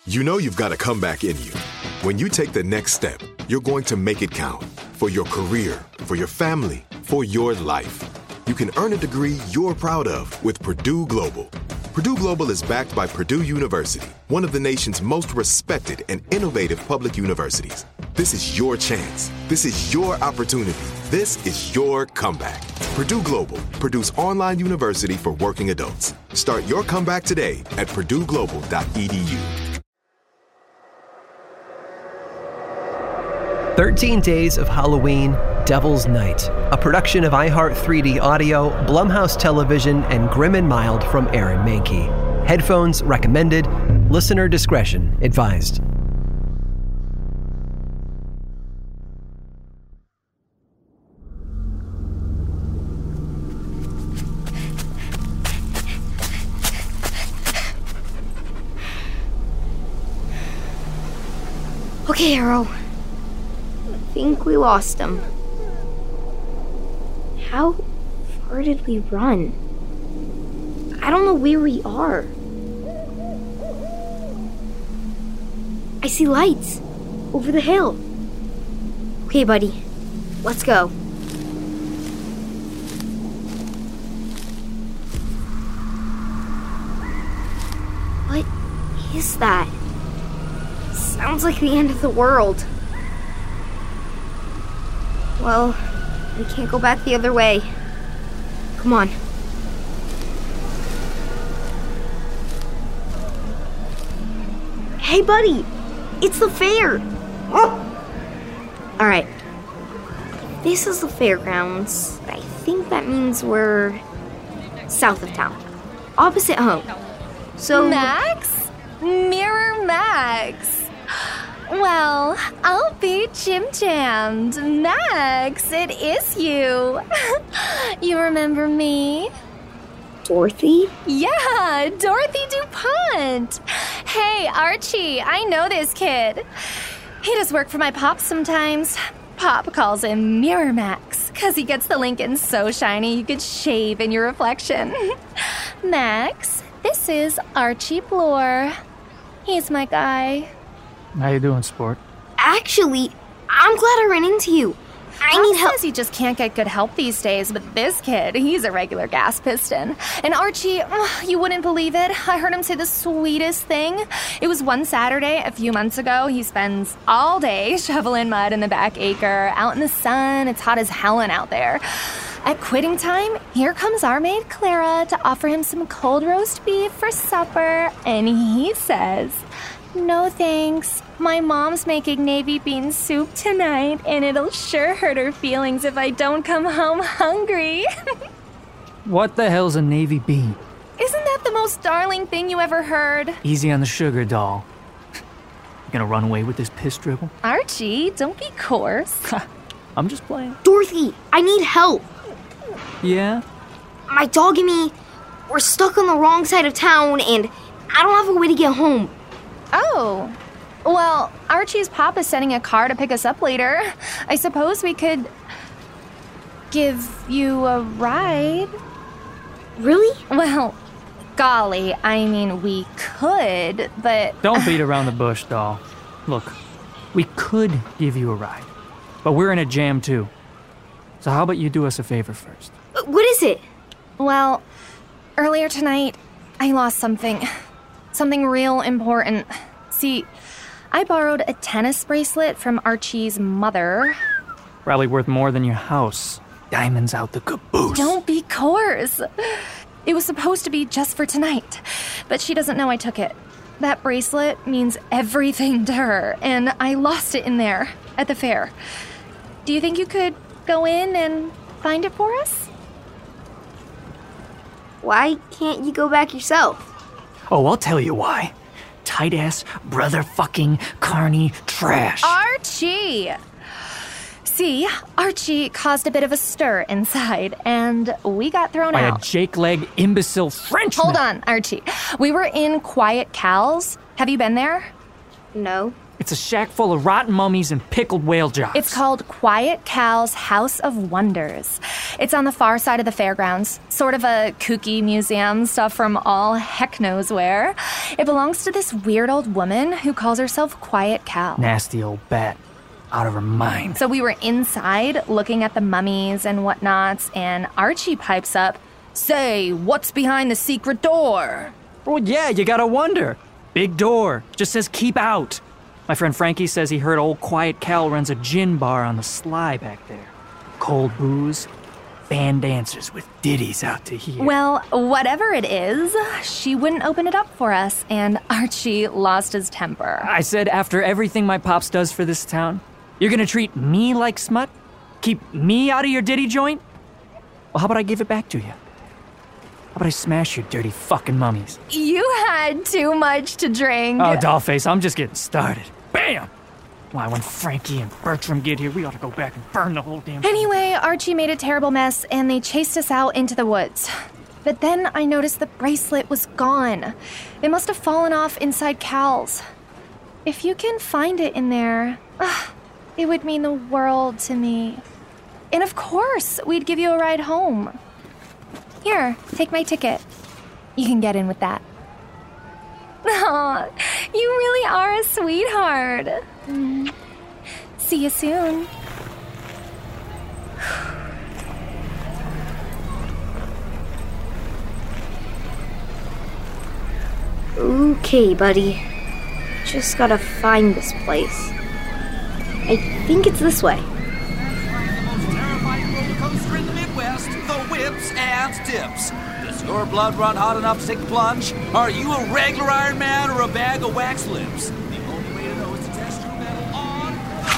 You know you've got a comeback in you. When you take the next step, you're going to make it count. For your career, for your family, for your life. You can earn a degree you're proud of with Purdue Global. Purdue Global is backed by Purdue University, one of the nation's most respected and innovative public universities. This is your chance. This is your opportunity. This is your comeback. Purdue Global, Purdue's online university for working adults. Start your comeback today at purdueglobal.edu. 13 Days of Halloween, Devil's Night, a production of iHeart 3D Audio, Blumhouse Television, and Grim & Mild from Aaron Mahnke. Headphones recommended. Listener discretion advised. Okay, Arrow. I think we lost him. How far did we run? I don't know where we are. I see lights over the hill. Okay, buddy. Let's go. What is that? Sounds like the end of the world. Well, we can't go back the other way. Come on. Hey, buddy! It's the fair! Alright. This is the fairgrounds. I think that means we're south of town. Opposite home. So... Max? Mirror Max. Well, I'll be jim-jammed. Max, it is you. You remember me? Dorothy? Yeah, Dorothy DuPont. Hey, Archie, I know this kid. He does work for my pop sometimes. Pop calls him Mirror Max, because he gets the Lincoln so shiny you could shave in your reflection. Max, this is Archie Bloor. He's my guy. How you doing, sport? Actually, I'm glad I ran into you. I need help. Says he just can't get good help these days, but this kid, he's a regular gas piston. And Archie, you wouldn't believe it. I heard him say the sweetest thing. It was one Saturday a few months ago. He spends all day shoveling mud in the back acre, out in the sun. It's hot as hellin' out there. At quitting time, here comes our maid Clara to offer him some cold roast beef for supper, and he says, "No thanks. My mom's making navy bean soup tonight, and it'll sure hurt her feelings if I don't come home hungry." What the hell's a navy bean? Isn't that the most darling thing you ever heard? Easy on the sugar, doll. You gonna run away with this piss dribble? Archie, don't be coarse. I'm just playing. Dorothy, I need help. Yeah? My dog and me, we're stuck on the wrong side of town, and I don't have a way to get home. Oh. Well, Archie's pop is sending a car to pick us up later. I suppose we could give you a ride. Really? Well, golly, I mean, we could, but... Don't beat around the bush, doll. Look, we could give you a ride, but we're in a jam too. So how about you do us a favor first? What is it? Well, earlier tonight, I lost something. Something real important. See, I borrowed a tennis bracelet from Archie's mother. Probably worth more than your house. Diamonds out the caboose. Don't be coarse. It was supposed to be just for tonight, but she doesn't know I took it. That bracelet means everything to her, and I lost it in there at the fair. Do you think you could go in and find it for us? Why can't you go back yourself? Oh, I'll tell you why. Tight-ass, brother-fucking, carny trash. Archie! See, Archie caused a bit of a stir inside, and we got thrown By out. a jake-leg, imbecile Frenchman. Hold on, Archie. We were in Quiet Cal's. Have you been there? No. It's a shack full of rotten mummies and pickled whale jocks. It's called Quiet Cal's House of Wonders. It's on the far side of the fairgrounds. Sort of a kooky museum, stuff from all heck knows where. It belongs to this weird old woman who calls herself Quiet Cal. Nasty old bat. Out of her mind. So we were inside looking at the mummies and whatnots, and Archie pipes up, "Say, what's behind the secret door?" Well, yeah, you gotta wonder. Big door. Just says keep out. My friend Frankie says he heard old Quiet Cal runs a gin bar on the sly back there. Cold booze, band dancers with ditties out to hear. Well, whatever it is, she wouldn't open it up for us, and Archie lost his temper. I said after everything my pops does for this town, you're gonna treat me like smut? Keep me out of your ditty joint? Well, how about I give it back to you? How about I smash your dirty fucking mummies? You had too much to drink. Oh, dollface, I'm just getting started. Bam! Why, when Frankie and Bertram get here, we ought to go back and burn the whole damn thing. Anyway, Archie made a terrible mess, and they chased us out into the woods. But then I noticed the bracelet was gone. It must have fallen off inside Cal's. If you can find it in there, it would mean the world to me. And of course, we'd give you a ride home. Here, take my ticket. You can get in with that. Aw, you really are a sweetheart. See you soon. Okay, buddy. Just gotta find this place. I think it's this way. Whips and dips. Does your blood run hot enough to take the plunge? Are you a regular Iron Man or a bag of wax lips? The only way to know is to test your metal on...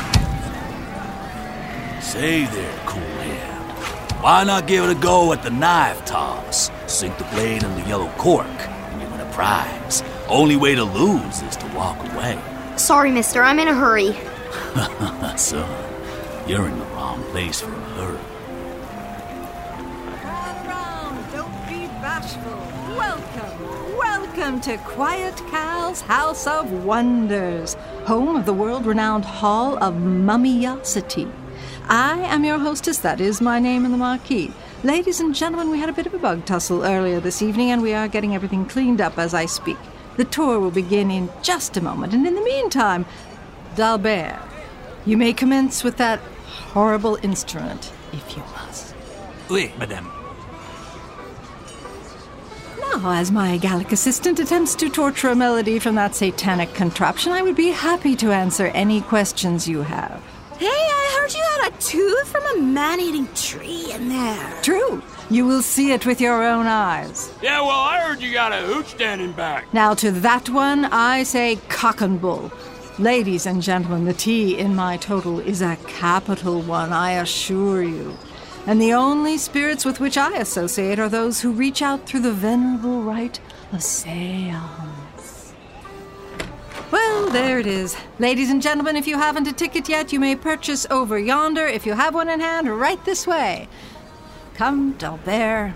Say there, cool hand. Why not give it a go at the knife toss? Sink the blade in the yellow cork and you win a prize. Only way to lose is to walk away. Sorry, mister, I'm in a hurry. Son, you're in the wrong place for a hurry. Welcome to Quiet Cal's House of Wonders, home of the world-renowned Hall of Mummiosity. I am your hostess, that is my name in the marquee. Ladies and gentlemen, we had a bit of a bug tussle earlier this evening, and we are getting everything cleaned up as I speak. The tour will begin in just a moment, and in the meantime, D'Albert, you may commence with that horrible instrument, if you must. Oui, madame. Now, as my Gallic assistant attempts to torture a melody from that satanic contraption, I would be happy to answer any questions you have. Hey, I heard you had a tooth from a man-eating tree in there. True. You will see it with your own eyes. Yeah, well, I heard you got a hooch standing back. Now, to that one, I say cock and bull. Ladies and gentlemen, the T in my total is a capital one, I assure you. And the only spirits with which I associate are those who reach out through the venerable rite of seance. Well, there it is. Ladies and gentlemen, if you haven't a ticket yet, you may purchase over yonder. If you have one in hand, right this way. Come, D'Albert.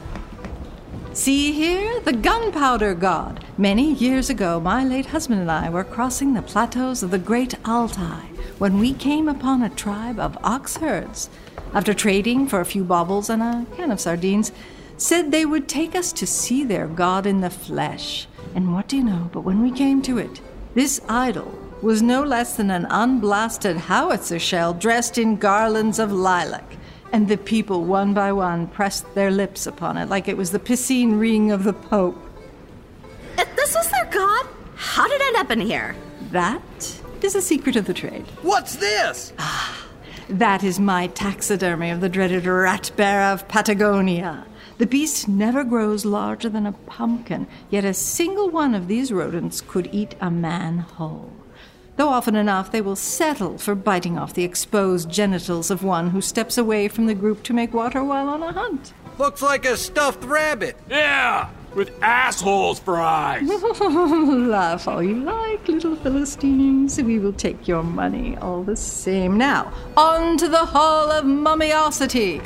See here, the gunpowder god. Many years ago, my late husband and I were crossing the plateaus of the Great Altai when we came upon a tribe of ox herds. After trading for a few baubles and a can of sardines, said they would take us to see their god in the flesh. And what do you know, but when we came to it, this idol was no less than an unblasted howitzer shell dressed in garlands of lilac. And the people, one by one, pressed their lips upon it like it was the piscine ring of the Pope. If this was their god, how did it end up in here? That is a secret of the trade. What's this? That is my taxidermy of the dreaded rat bear of Patagonia. The beast never grows larger than a pumpkin, yet a single one of these rodents could eat a man whole. Though often enough they will settle for biting off the exposed genitals of one who steps away from the group to make water while on a hunt. Looks like a stuffed rabbit. Yeah, with assholes for eyes. Laugh all you like, little Philistines. We will take your money all the same. Now, on to the Hall of Mummiosity.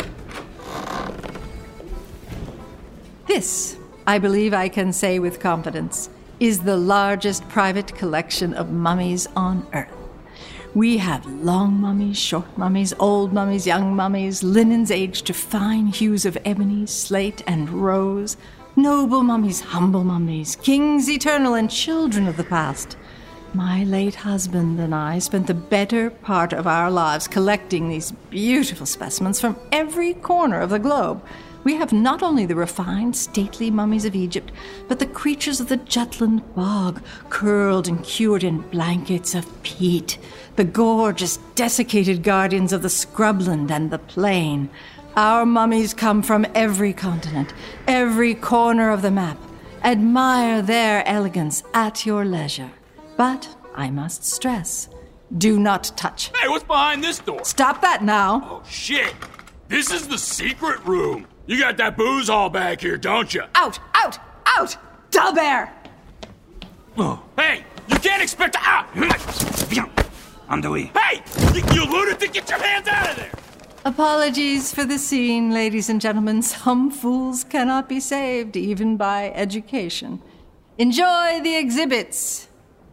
This, I believe I can say with confidence, is the largest private collection of mummies on Earth. We have long mummies, short mummies, old mummies, young mummies, linens aged to fine hues of ebony, slate, and rose, noble mummies, humble mummies, kings eternal and children of the past. My late husband and I spent the better part of our lives collecting these beautiful specimens from every corner of the globe. We have not only the refined, stately mummies of Egypt, but the creatures of the Jutland bog, curled and cured in blankets of peat, the gorgeous, desiccated guardians of the scrubland and the plain. Our mummies come from every continent, every corner of the map. Admire their elegance at your leisure. But I must stress, do not touch. Hey, what's behind this door? Stop that now. Oh, shit. This is the secret room. You got that booze hall back here, don't you? Out! Out! Out! Dalbert! Oh. Hey, you can't expect to... On the way. Hey! You lunatic, get your hands out of there! Apologies for the scene, ladies and gentlemen. Some fools cannot be saved, even by education. Enjoy the exhibits.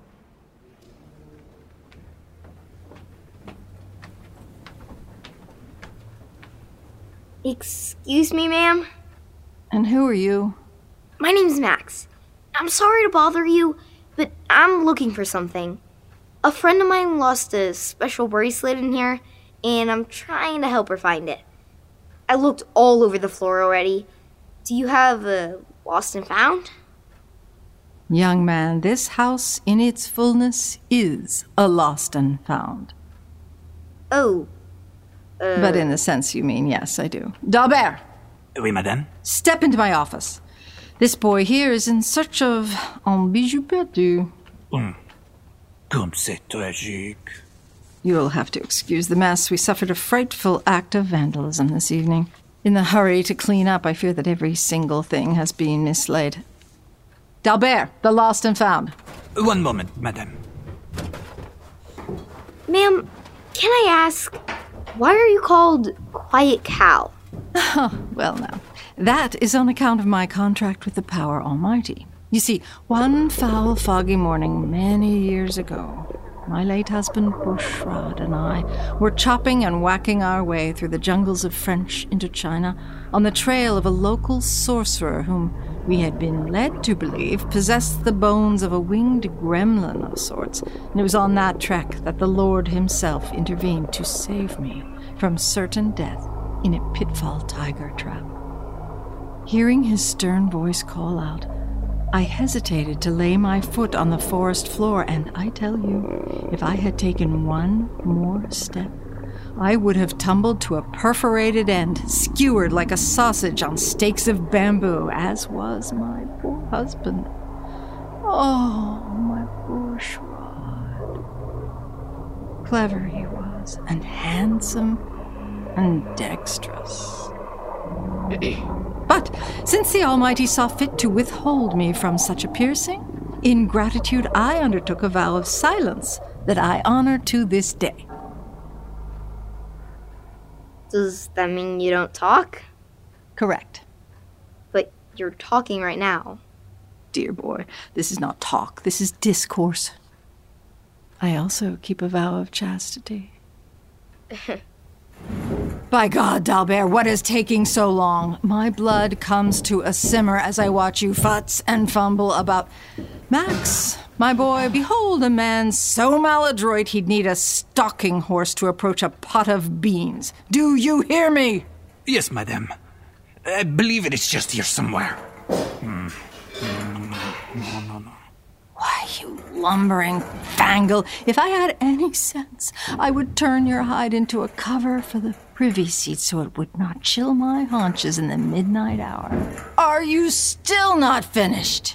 Excuse me, ma'am? And who are you? My name's Max. I'm sorry to bother you, but I'm looking for something. A friend of mine lost a special bracelet in here, and I'm trying to help her find it. I looked all over the floor already. Do you have a lost and found? Young man, this house in its fullness is a lost and found. Oh. But in the sense you mean, yes, I do. Dalbert! Oui, madame? Step into my office. This boy here is in search of un bijou perdu. Comme c'est tragique. You'll have to excuse the mess. We suffered a frightful act of vandalism this evening. In the hurry to clean up, I fear that every single thing has been mislaid. Dalbert, the lost and found. One moment, madame. Ma'am, can I ask, why are you called Quiet Cal? Oh, well now, that is on account of my contract with the Power Almighty. You see, one foul, foggy morning many years ago, my late husband Bushrod and I were chopping and whacking our way through the jungles of French Indochina on the trail of a local sorcerer whom we had been led to believe possessed the bones of a winged gremlin of sorts. And it was on that trek that the Lord himself intervened to save me from certain death in a pitfall tiger trap. Hearing his stern voice call out, I hesitated to lay my foot on the forest floor, and I tell you, if I had taken one more step, I would have tumbled to a perforated end, skewered like a sausage on stakes of bamboo, as was my poor husband. Oh, my Bushrod. Clever he was, and handsome, and dexterous. But since the Almighty saw fit to withhold me from such a piercing, in gratitude I undertook a vow of silence that I honor to this day. Does that mean you don't talk? Correct. But you're talking right now. Dear boy, this is not talk, this is discourse. I also keep a vow of chastity. By God, Dalbert, what is taking so long? My blood comes to a simmer as I watch you futz and fumble about. Max, my boy, behold a man so maladroit he'd need a stalking horse to approach a pot of beans. Do you hear me? Yes, madame. I believe it is just here somewhere. No. Why, you lumbering fangle, if I had any sense, I would turn your hide into a cover for the privy seat so it would not chill my haunches in the midnight hour. Are you still not finished?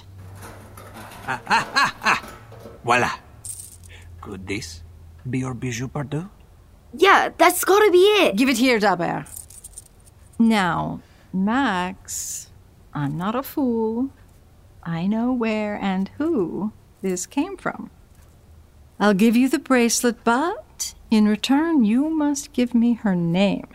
Voila. Could this be your bijou perdu? Yeah, that's gotta be it. Give it here, Dalbert. Now, Max, I'm not a fool. I know where and who this came from. I'll give you the bracelet, but in return you must give me her name.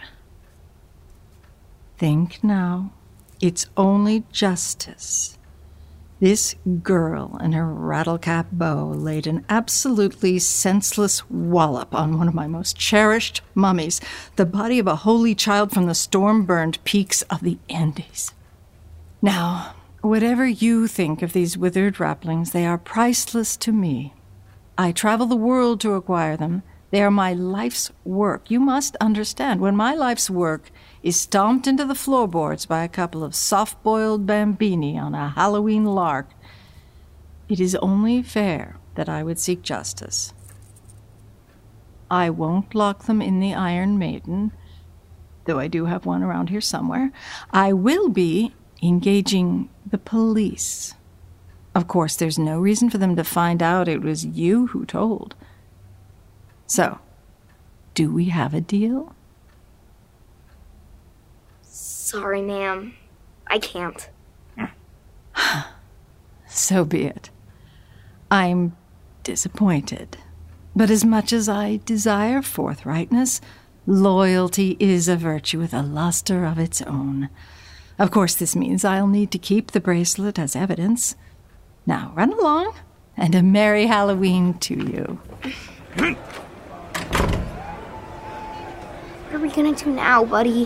Think now. It's only justice. This girl and her rattlecap beau laid an absolutely senseless wallop on one of my most cherished mummies, the body of a holy child from the storm-burned peaks of the Andes. Now, whatever you think of these withered wraplings, they are priceless to me. I travel the world to acquire them. They are my life's work. You must understand, when my life's work is stomped into the floorboards by a couple of soft-boiled bambini on a Halloween lark, it is only fair that I would seek justice. I won't lock them in the Iron Maiden, though I do have one around here somewhere. I will be engaging the police. Of course, there's no reason for them to find out it was you who told. So, do we have a deal? Sorry, ma'am. I can't. So be it. I'm disappointed. But as much as I desire forthrightness, loyalty is a virtue with a luster of its own. Of course, this means I'll need to keep the bracelet as evidence. Now, run along, and a merry Halloween to you. What are we gonna do now, buddy?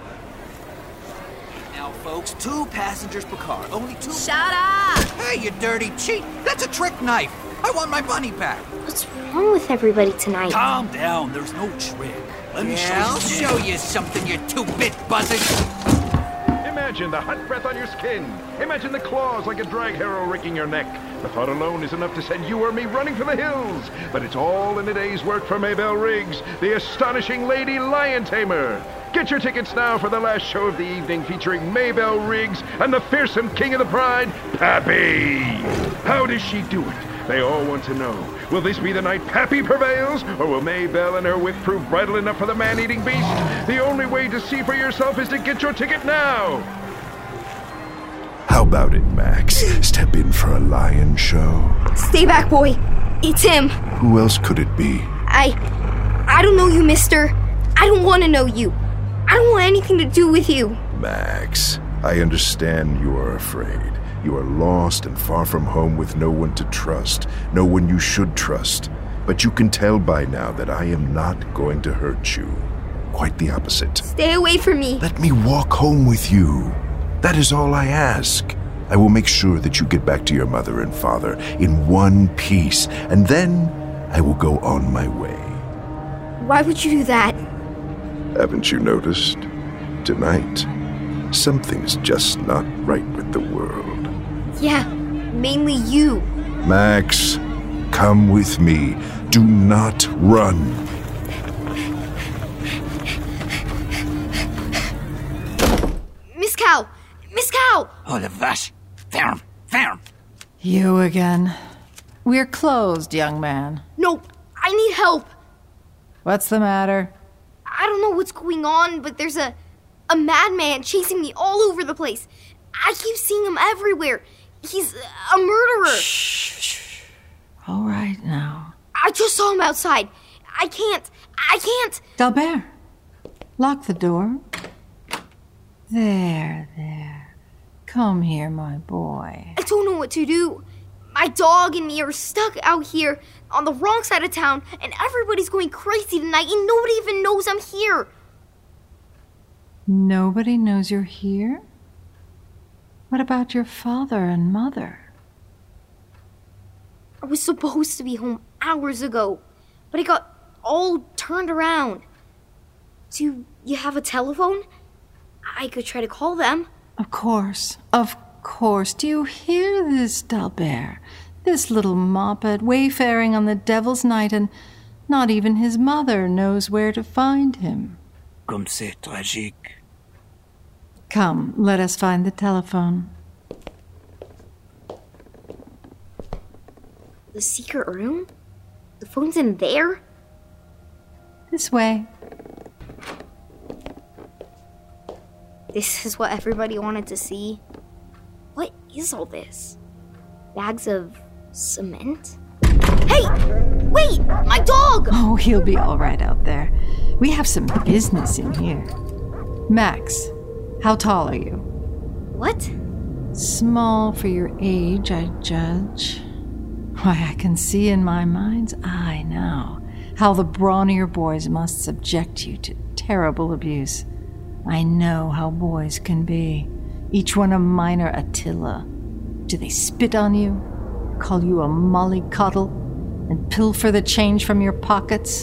Now, folks, 2 passengers per car. Only 2. Shut up! Hey, you dirty cheat! That's a trick knife! I want my money back! What's wrong with everybody tonight? Calm down, there's no trick. Let me I'll show you something, you 2-bit buzzard! Imagine the hot breath on your skin. Imagine the claws like a drag harrow raking your neck. The thought alone is enough to send you or me running for the hills. But it's all in a day's work for Maybelle Riggs, the astonishing Lady Lion Tamer. Get your tickets now for the last show of the evening featuring Maybelle Riggs and the fearsome king of the pride, Pappy. How does she do it? They all want to know. Will this be the night Pappy prevails, or will Maybelle and her wit prove bridal enough for the man-eating beast? The only way to see for yourself is to get your ticket now. How about it, Max? Step in for a lion show. Stay back, boy. It's him. Who else could it be? I don't know you, mister. I don't want to know you. I don't want anything to do with you. Max, I understand you are afraid. You are lost and far from home with no one to trust, no one you should trust. But you can tell by now that I am not going to hurt you. Quite the opposite. Stay away from me. Let me walk home with you. That is all I ask. I will make sure that you get back to your mother and father in one piece, and then I will go on my way. Why would you do that? Haven't you noticed? Tonight, something's just not right with the world. Yeah, mainly you. Max, come with me. Do not run. Miss Cow! Miss Cow! Oh, the vash. Ferm. You again. We're closed, young man. No, I need help. What's the matter? I don't know what's going on, but there's a madman chasing me all over the place. I keep seeing him everywhere. He's a murderer. Shh. All right now. I just saw him outside. I can't. Dalbert, lock the door. There. Come here, my boy. I don't know what to do. My dog and me are stuck out here on the wrong side of town, and everybody's going crazy tonight, and nobody even knows I'm here. Nobody knows you're here? What about your father and mother? I was supposed to be home hours ago, but I got all turned around. Do you have a telephone? I could try to call them. Of course. Do you hear this, Dalbert? This little moppet wayfaring on the devil's night, and not even his mother knows where to find him. Comme c'est tragique. Come, let us find the telephone. The secret room? The phone's in there? This way. This is what everybody wanted to see. What is all this? Bags of cement? Hey! Wait! My dog! Oh, he'll be all right out there. We have some business in here. Max, how tall are you? What? Small for your age, I judge. Why, I can see in my mind's eye now how the brawnier boys must subject you to terrible abuse. I know how boys can be. Each one a minor Attila. Do they spit on you, call you a mollycoddle, and pilfer the change from your pockets?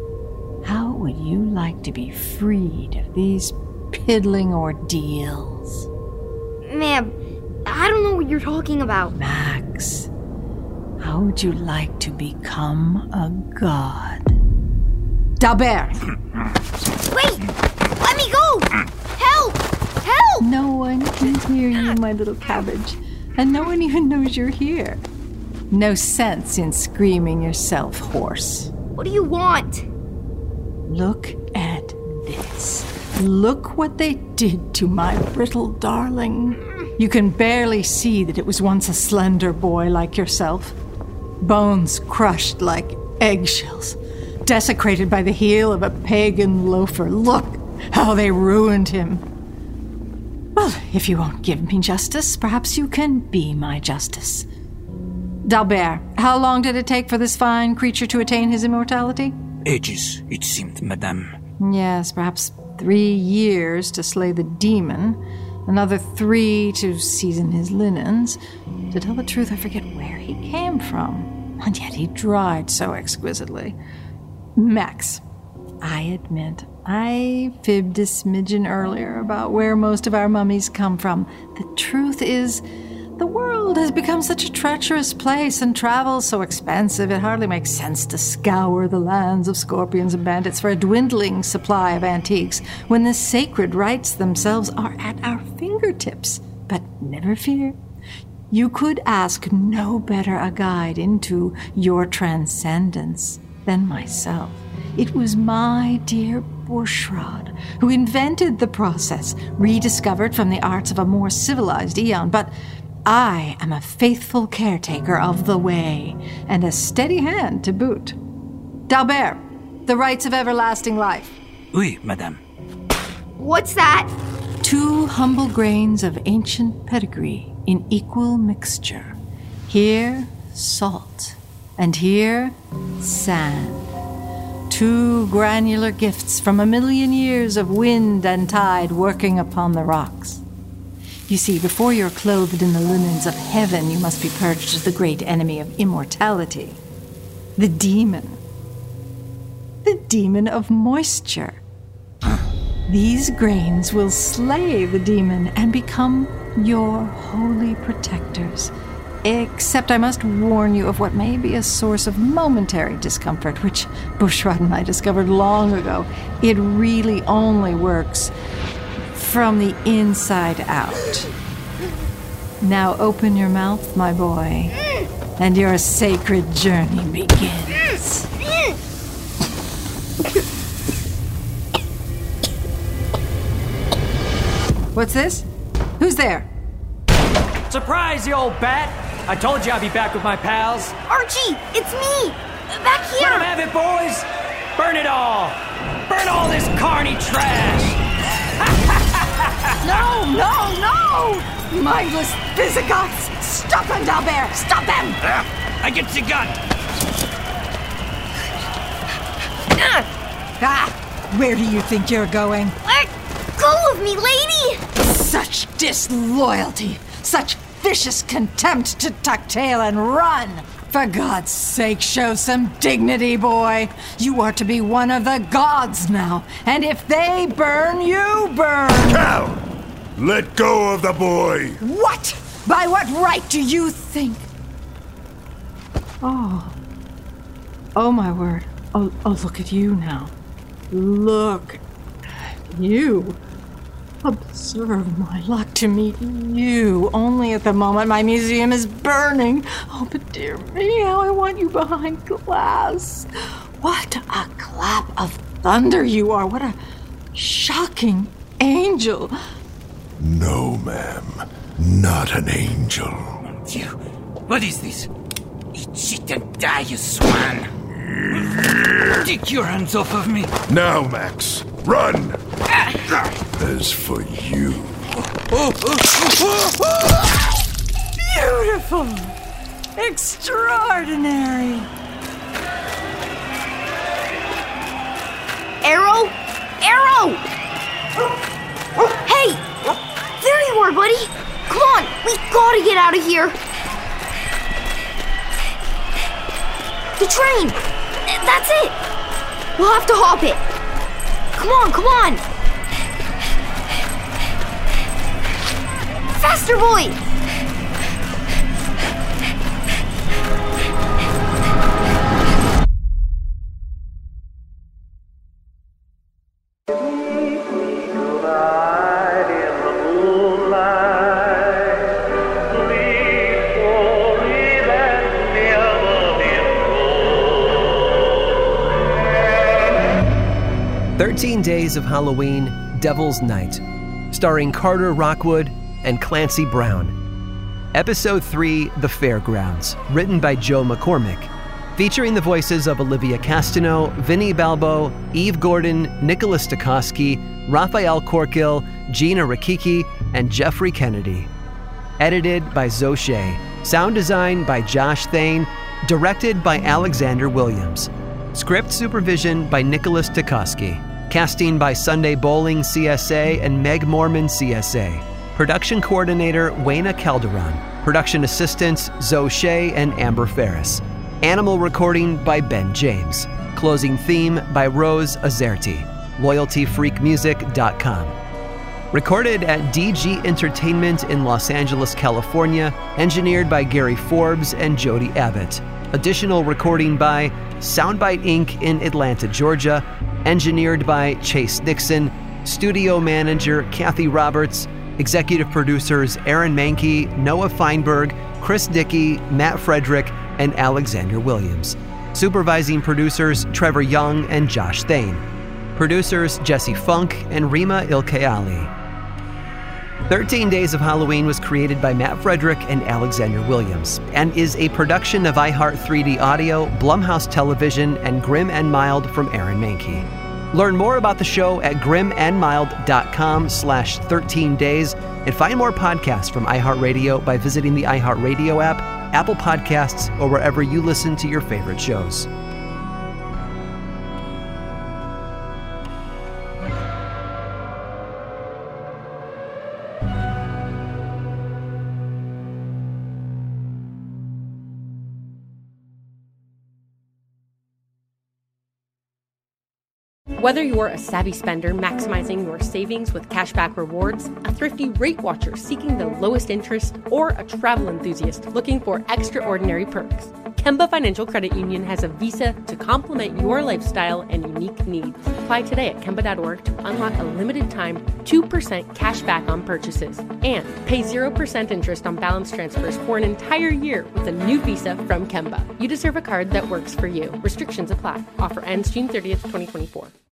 How would you like to be freed of these piddling ordeals? Ma'am, I don't know what you're talking about. Max, how would you like to become a god? Dalbert! Wait! Let me go! Help! Help! No one can hear you, my little cabbage. And no one even knows you're here. No sense in screaming yourself hoarse. What do you want? Look at this. Look what they did to my brittle darling. You can barely see that it was once a slender boy like yourself. Bones crushed like eggshells, desecrated by the heel of a pagan loafer. Look how they ruined him. Well, if you won't give me justice, perhaps you can be my justice. Dalbert, how long did it take for this fine creature to attain his immortality? Ages, it seemed, madame. Yes, perhaps 3 years to slay the demon, another 3 to season his linens. To tell the truth, I forget where he came from, and yet he dried so exquisitely. Max, I admit, I fibbed a smidgen earlier about where most of our mummies come from. The truth is, the world has become such a treacherous place and travel so expensive it hardly makes sense to scour the lands of scorpions and bandits for a dwindling supply of antiques when the sacred rites themselves are at our fingertips. But never fear. You could ask no better a guide into your transcendence than myself. It was my dear Bushrod who invented the process, rediscovered from the arts of a more civilized eon, but I am a faithful caretaker of the way, and a steady hand to boot. Dalbert, the rites of everlasting life. Oui, madame. What's that? 2 humble grains of ancient pedigree in equal mixture. Here, salt, and here, sand. 2 granular gifts from 1,000,000 years of wind and tide working upon the rocks. You see, before you're clothed in the linens of heaven, you must be purged of the great enemy of immortality, the demon. The demon of moisture. These grains will slay the demon and become your holy protectors. Except I must warn you of what may be a source of momentary discomfort, which Bushrod and I discovered long ago. It really only works from the inside out. Now open your mouth, my boy, and your sacred journey begins. What's this? Who's there? Surprise, you old bat! I told you I'd be back with my pals. Archie, it's me! Back here! Let 'em have it, boys! Burn it all! Burn all this carny trash! No, no, no! Mindless Visigoths! Stop them, Dalbert! Stop them! I get the gun! Where do you think you're going? Let go of me, lady! Such disloyalty! Such vicious contempt to tuck tail and run! For God's sake, show some dignity, boy. You are to be one of the gods now, and if they burn, you burn. Cal! Let go of the boy! What? By what right do you think? Oh, my word. Oh, look at you now. Look at you. Observe my luck to meet you. Only at the moment my museum is burning. Oh, but dear me, how I want you behind glass. What a clap of thunder you are. What a shocking angel. No, ma'am. Not an angel. You, what is this? Eat shit and die, you swan. Take your hands off of me. Now, Max, run! As for you... Beautiful! Extraordinary! Arrow? Arrow! Hey! There you are, buddy! Come on, we gotta get out of here! The train! That's it! We'll have to hop it! Come on, come on! Faster, boy! Days of Halloween, Devil's Night, starring Carter Rockwood and Clancy Brown. Episode 3, The Fairgrounds, written by Joe McCormick, featuring the voices of Olivia Castano, Vinnie Balbo, Eve Gordon, Nicholas Stokowski, Raphael Corkill, Gina Rakiki, and Jeffrey Kennedy. Edited by Zoe Shea. Sound design by Josh Thane. Directed by Alexander Williams. Script supervision by Nicholas Stokowski. Casting by Sunday Bowling CSA and Meg Mormon CSA. Production coordinator Wayna Calderon. Production assistants Zoe Shea and Amber Ferris. Animal recording by Ben James. Closing theme by Rose Azerti. LoyaltyFreakMusic.com. Recorded at DG Entertainment in Los Angeles, California. Engineered by Gary Forbes and Jody Abbott. Additional recording by Soundbite Inc. in Atlanta, Georgia. Engineered by Chase Nixon. Studio manager Kathy Roberts. Executive producers Aaron Mankey, Noah Feinberg, Chris Dickey, Matt Frederick, and Alexander Williams. Supervising producers Trevor Young and Josh Thane. Producers Jesse Funk and Rima Ilkeali. 13 Days of Halloween was created by Matt Frederick and Alexander Williams and is a production of iHeart 3D Audio, Blumhouse Television, and Grim and Mild from Aaron Mankey. Learn more about the show at grimandmild.com/13days and find more podcasts from iHeartRadio by visiting the iHeartRadio app, Apple Podcasts, or wherever you listen to your favorite shows. Whether you're a savvy spender maximizing your savings with cashback rewards, a thrifty rate watcher seeking the lowest interest, or a travel enthusiast looking for extraordinary perks, Kemba Financial Credit Union has a visa to complement your lifestyle and unique needs. Apply today at Kemba.org to unlock a limited-time 2% cash back on purchases and pay 0% interest on balance transfers for an entire year with a new visa from Kemba. You deserve a card that works for you. Restrictions apply. Offer ends June 30th, 2024.